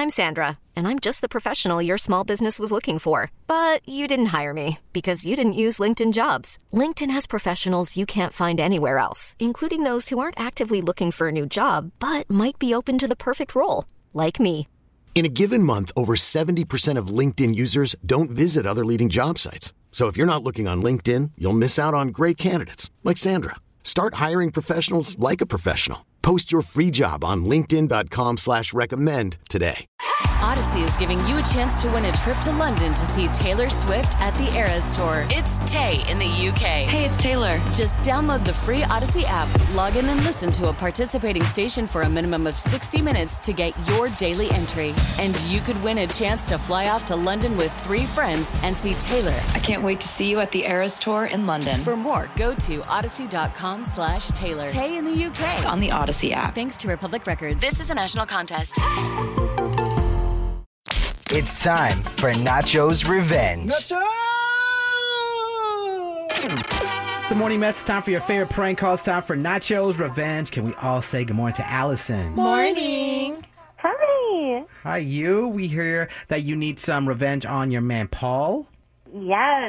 I'm Sandra, and I'm just the professional your small business was looking for. But you didn't hire me because you didn't use LinkedIn Jobs. LinkedIn has professionals you can't find anywhere else, including those who aren't actively looking for a new job, but might be open to the perfect role, like me. In a given month, over 70% of LinkedIn users don't visit other leading job sites. So if you're not looking on LinkedIn, you'll miss out on great candidates like Sandra. Start hiring professionals like a professional. Post your free job on linkedin.com/recommend today. Odyssey is giving you a chance to win a trip to London to see Taylor Swift at the Eras Tour. It's Tay in the UK. Hey, it's Taylor. Just download the free Odyssey app, log in and listen to a participating station for a minimum of 60 minutes to get your daily entry. And you could win a chance to fly off to London with 3 friends and see Taylor. I can't wait to see you at the Eras Tour in London. For more, go to odyssey.com/Taylor. Tay in the UK. It's on the Odyssey app. Thanks to Republic Records. This is a national contest. It's time for Nacho's Revenge. The morning mess. It's time for your favorite prank call. It's time for Nacho's Revenge. Can we all say good morning to Allison? Morning. Hi. Hi, you. We hear that you need some revenge on your man, Paul. Yes.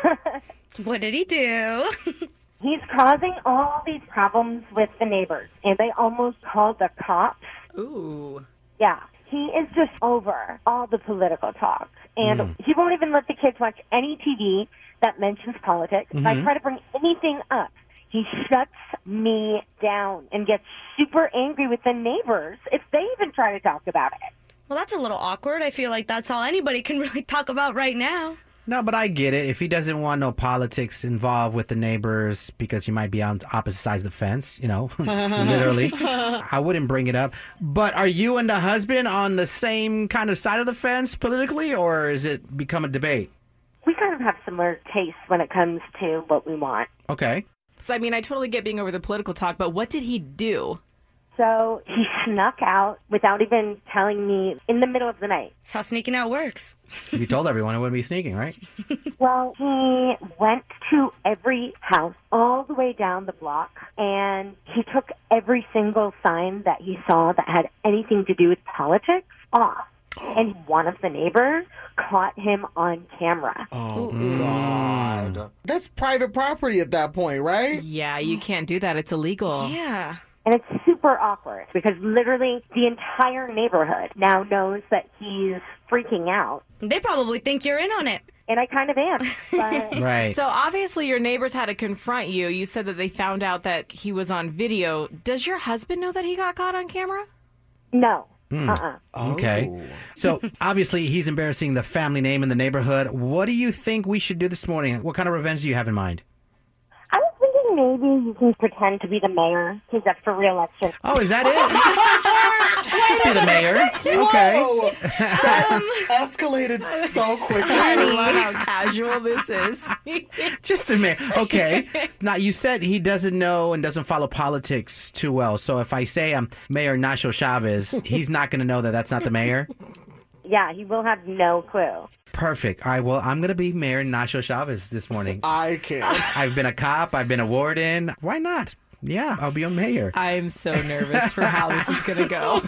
What did he do? He's causing all these problems with the neighbors, and they almost called the cops. Ooh. Yeah. He is just over all the political talk, and he won't even let the kids watch any TV that mentions politics. If I try to bring anything up, he shuts me down and gets super angry with the neighbors if they even try to talk about it. Well, that's a little awkward. I feel like that's all anybody can really talk about right now. No, but I get it. If he doesn't want no politics involved with the neighbors because you might be on opposite sides of the fence, literally, I wouldn't bring it up. But are you and the husband on the same kind of side of the fence politically, or is it become a debate? We kind of have similar tastes when it comes to what we want. Okay. So, I mean, I totally get being over the political talk, but what did he do? So he snuck out without even telling me in the middle of the night. That's how sneaking out works. You told everyone it wouldn't be sneaking, right? Well, he went to every house all the way down the block, and he took every single sign that he saw that had anything to do with politics off. And one of the neighbors caught him on camera. Oh, God. That's private property at that point, right? Yeah, you can't do that. It's illegal. Yeah. And it's super awkward because literally the entire neighborhood now knows that he's freaking out. They probably think you're in on it. And I kind of am. But Right. So obviously your neighbors had to confront you. You said that they found out that he was on video. Does your husband know that he got caught on camera? No. Okay. So obviously he's embarrassing the family name in the neighborhood. What do you think we should do this morning? What kind of revenge do you have in mind? I was thinking maybe you can pretend to be the mayor. He's up for re-election. Oh, is that it? Just be the mayor. Okay. Whoa. That escalated so quickly. I love how casual this is. Just the mayor. Okay. Now, you said he doesn't know and doesn't follow politics too well. So if I say I'm Mayor Nacho Chavez, he's not going to know that that's not the mayor? Yeah, he will have no clue. Perfect. All right, well, I'm going to be Mayor Nacho Chavez this morning. I can't. I've been a cop. I've been a warden. Why not? Yeah, I'll be a mayor. I'm so nervous for how this is going to go.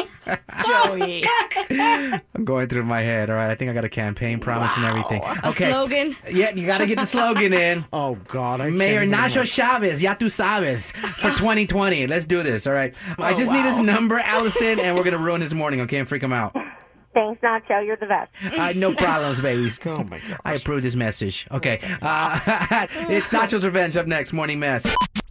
Joey. I'm going through my head. All right, I think I got a campaign promise and everything. Okay. A slogan. Yeah, you got to get the slogan in. Oh, God. Mayor Nacho Chavez, ya tu sabes, for 2020. Let's do this, all right? I just need his number, Allison, and we're going to ruin his morning, okay, and freak him out. Thanks, Nacho. You're the best. No problems, babies. Oh, my gosh. I approve this message. Okay. It's Nacho's Revenge up next. Morning Mess.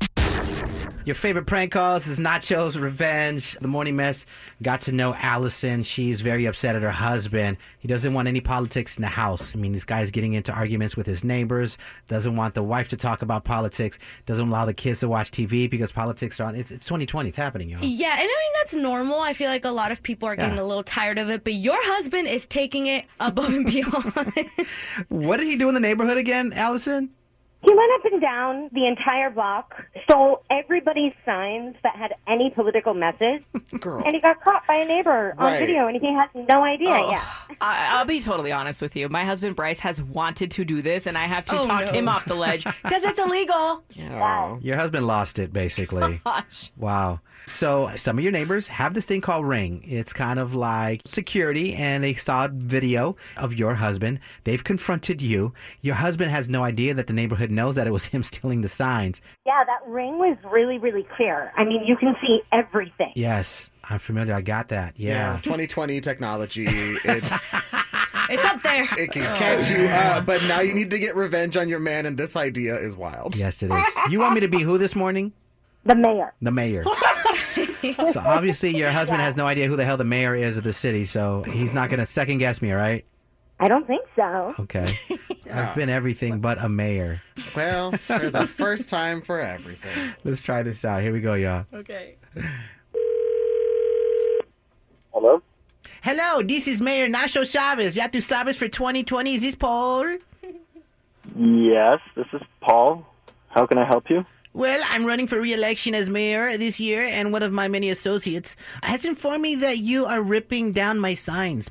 Your favorite prank calls is Nacho's Revenge. The Morning Mess got to know Allison. She's very upset at her husband. He doesn't want any politics in the house. I mean, this guy's getting into arguments with his neighbors, doesn't want the wife to talk about politics, doesn't allow the kids to watch TV because politics are on. It's 2020. It's happening, y'all. Yeah, and I mean, that's normal. I feel like a lot of people are getting a little tired of it, but your husband is taking it above and beyond. What did he do in the neighborhood again, Allison? He went up and down the entire block, stole everybody's signs that had any political message, Girl. and he got caught by a neighbor on Right. video, and he has no idea yet. I'll be totally honest with you. My husband Bryce has wanted to do this, and I have to Oh, talk no. him off the ledge because it's illegal. Yeah. Your husband lost it, basically. Gosh. Wow. So some of your neighbors have this thing called Ring. It's kind of like security, and they saw a video of your husband. They've confronted you. Your husband has no idea that the neighborhood knows that it was him stealing the signs. Yeah, that ring was really, really clear. I mean, you can see everything. Yes, I'm familiar. I got that. Yeah. 2020 technology. It's It's up there. it can catch you up, but now you need to get revenge on your man, and this idea is wild. Yes, it is. You want me to be who this morning? The mayor. The mayor. So obviously your husband has no idea who the hell the mayor is of the city, so he's not going to second guess me, right? I don't think so. Okay. I've been everything but a mayor. Well, there's a first time for everything. Let's try this out. Here we go, y'all. Okay. Hello? Hello, this is Mayor Nacho Chavez. Ya tu sabes for 2020. Is this Paul? Yes, this is Paul. How can I help you? Well, I'm running for re-election as mayor this year, and one of my many associates has informed me that you are ripping down my signs.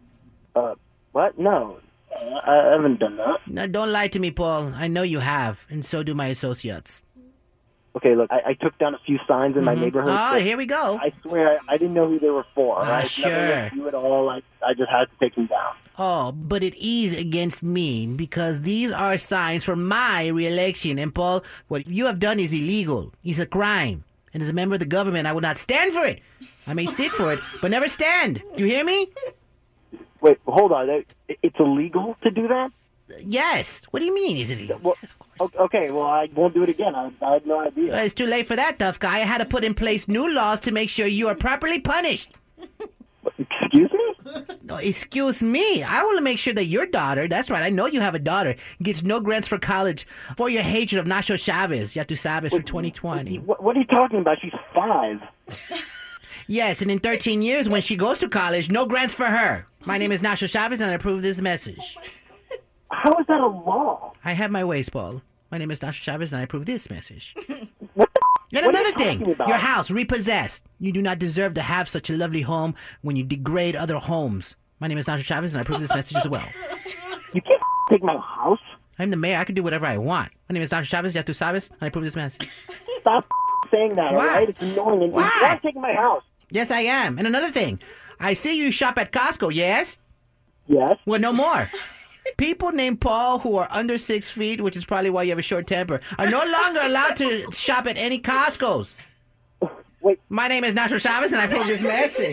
What? No, I haven't done that. Now, don't lie to me, Paul. I know you have, and so do my associates. Okay, look, I took down a few signs in my neighborhood. Oh, but here we go. I swear, I didn't know who they were for. I sure. never with you at all. I just had to take them down. Oh, but it is against me because these are signs for my re-election. And Paul, what you have done is illegal. It's a crime. And as a member of the government, I will not stand for it. I may sit for it, but never stand. You hear me? Wait, hold on. It's illegal to do that? Yes. What do you mean? Is it illegal? Well, okay, well, I won't do it again. I had no idea. It's too late for that, tough guy. I had to put in place new laws to make sure you are properly punished. Excuse me? No, excuse me. I want to make sure that your daughter, that's right, I know you have a daughter, gets no grants for college for your hatred of Nacho Chavez. Ya tu sabes for 2020. What are you talking about? She's 5. Yes, and in 13 years, when she goes to college, no grants for her. My name is Nacho Chavez, and I approve this message. How is that a law? I have my ways, Paul. My name is Nacho Chavez, and I approve this message. What the And what are another you talking thing, about? your house repossessed. You do not deserve to have such a lovely home when you degrade other homes. My name is Nacho Chavez, and I approve this message as well. You can't take my house. I'm the mayor. I can do whatever I want. My name is Nacho Chavez, ya tu sabes, and I approve this message. Stop saying that, all Why? right? It's annoying. And Why? you're not taking my house. Yes, I am. And another thing, I see you shop at Costco, yes? Yes. Well, no more. People named Paul who are under 6 feet, which is probably why you have a short temper, are no longer allowed to shop at any Costco's. Wait. My name is Nacho Chavez, and I approve this message.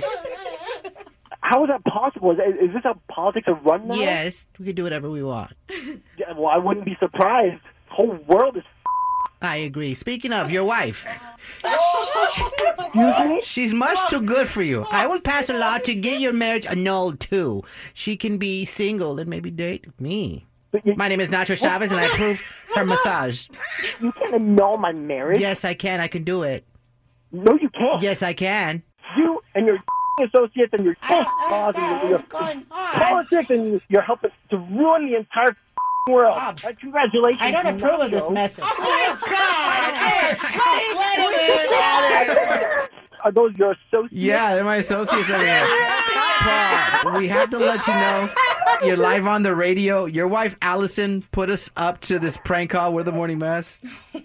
How is that possible? Is this how politics are run now? Yes, we can do whatever we want. Yeah, well, I wouldn't be surprised. The whole world is I agree. Speaking of, your wife. Excuse me? She's much too good for you. I will pass a law to get your marriage annulled, too. She can be single and maybe date me. My name is Nacho Chavez, and I approve her massage. You can't annul my marriage. Yes, I can. I can do it. No, you can't. Yes, I can. You and your associates and your cause and your politics, and you're helping to ruin the entire world. Congratulations. I don't approve of this Nacho. message. Are those your associates? Yeah, they're my associates over here. Paul, we have to let you know you're live on the radio. Your wife, Allison, put us up to this prank call. We're the Morning Mess.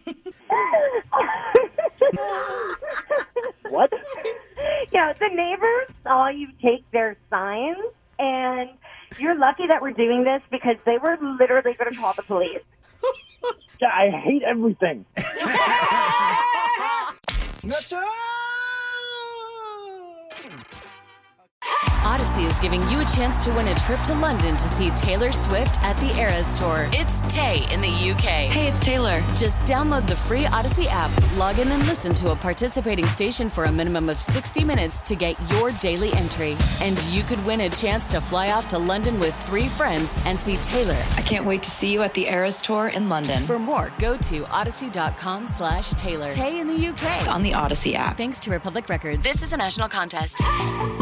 What? Yeah, the neighbors saw you take their signs, and you're lucky that we're doing this because they were literally going to call the police. Yeah, I hate everything. Odyssey is giving you a chance to win a trip to London to see Taylor Swift at the Eras Tour. It's Tay in the UK. Hey, it's Taylor. Just download the free Odyssey app, log in and listen to a participating station for a minimum of 60 minutes to get your daily entry. And you could win a chance to fly off to London with 3 friends and see Taylor. I can't wait to see you at the Eras Tour in London. For more, go to odyssey.com/Taylor. Tay in the UK. On the Odyssey app. Thanks to Republic Records. This is a national contest.